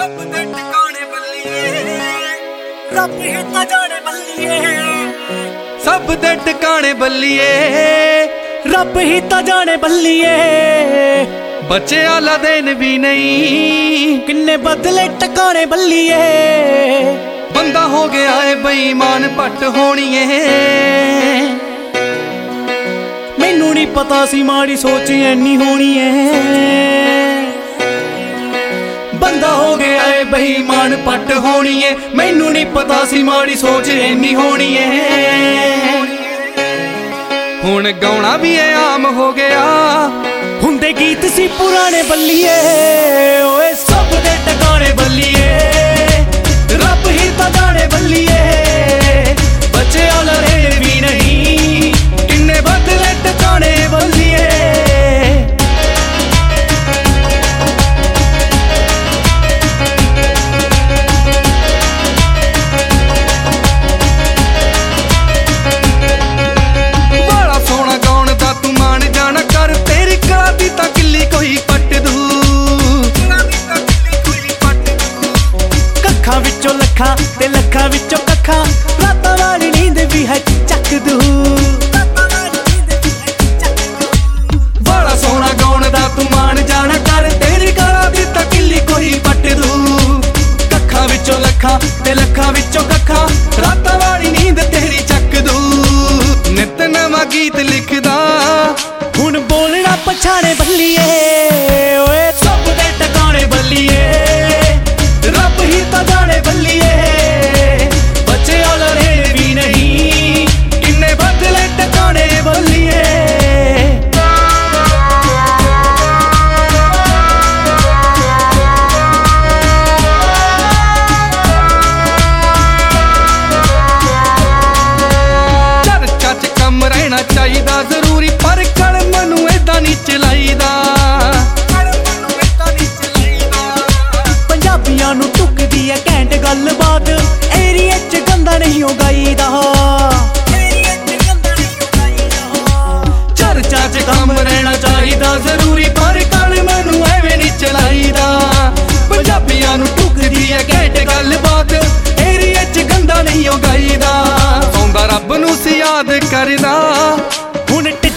ਰੱਬ ਦੇ ਟਿਕਾਣੇ ਬੱਲੀਏ, ਰੱਬ ਹੀ ਤਾਂ ਜਾਣੇ ਬੱਲੀਏ। ਸਭ ਦੇ ਟਿਕਾਣੇ ਬੱਲੀਏ, ਰੱਬ ਹੀ ਤਾਂ ਜਾਣੇ ਬੱਲੀਏ। बचे आला देन भी नहीं, किन्ने बदले टकाने बल्लिए। बंदा हो गया है बेईमान पट होनी है। मैनू नहीं पता सी माड़ी सोच ऐनी होनी है। बंदा हो गया है बेईमान पट होनी है। मैनू नहीं पता सी माड़ी सोच ऐनी होनी है। हुण गाउणा भी है आम हो गया, हुंदे गीत सी पुराने बल्लिए। ओए सब दे टकाने बल्लिए, रब ही तां जाने बल्लिए। बचे आला देन भी नहीं, किन्ने बदले टकाने बल्लिए। बड़ा सोहना गाउण दा तू मान जाना कर, तेरी कला दी तां किल्ली कोई पट दू। कक्खां विचों लखां ते लखां विचों कक्खां, रातां वाली नींद भी है चक दू। बड़ा सोहना गाउण दा तू मान जाना कर, तेरी कला दी तां किल्ली कोई पट दू। कक्खां विचों लखां ते लखां विचों कक्खां, रातां वाली नींद तेरी चक दू। नित नवां गीत लिखदा, हुण बोलना पछाणे बल्लिए। ओए सब दे टकाणे बल्लिए, रब ही तां जाने बल्लिए। बचे आला देन भी नहीं, किन्ने बदले टकाणे बल्लिए। चर्चा च कम रहना चाहिदा जरूरी, पर कलम नूं ऐदां नहीं चलाईदा। पंजाबियां नूं टुकदी है घैंट गलबात, एरिए च गंदा नहीं हो गाईदा। चर्चा च कम रहना चाहिदा जरूरी, पर कलम नूं ऐवें नहीं चलाईदा। पंजाबियां नूं टुकदी है घैंट गलबात, एरिए च गंदा नहीं हो गाईदा। सौंदा रब नूं सी याद करदा, हुण